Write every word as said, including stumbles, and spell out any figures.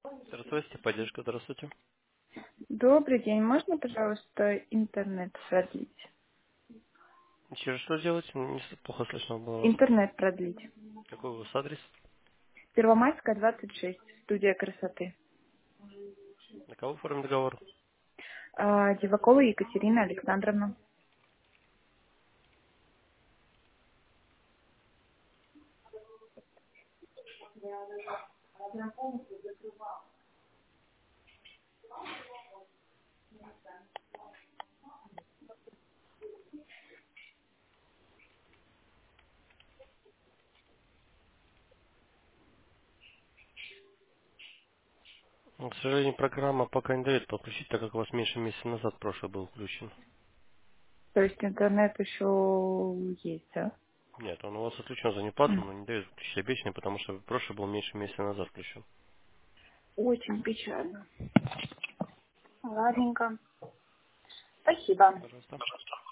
Здравствуйте, поддержка, здравствуйте. Добрый день. Можно, пожалуйста, интернет продлить? Еще раз что делать? Не с- плохо слышно было вас. Интернет продлить. Какой у вас адрес? Первомайская, двадцать шесть. Студия красоты. На кого оформим договор? А, Дивакова Екатерина Александровна. Ну, к сожалению, программа пока не дает подключить, так как у вас меньше месяца назад прошлый был включен. То есть интернет еще есть, да? Нет, он у вас отключен за неплату, М. но не дает включить обещанный, потому что прошлый был меньше месяца назад включен. Очень печально. Ладненько. Спасибо. Пожалуйста.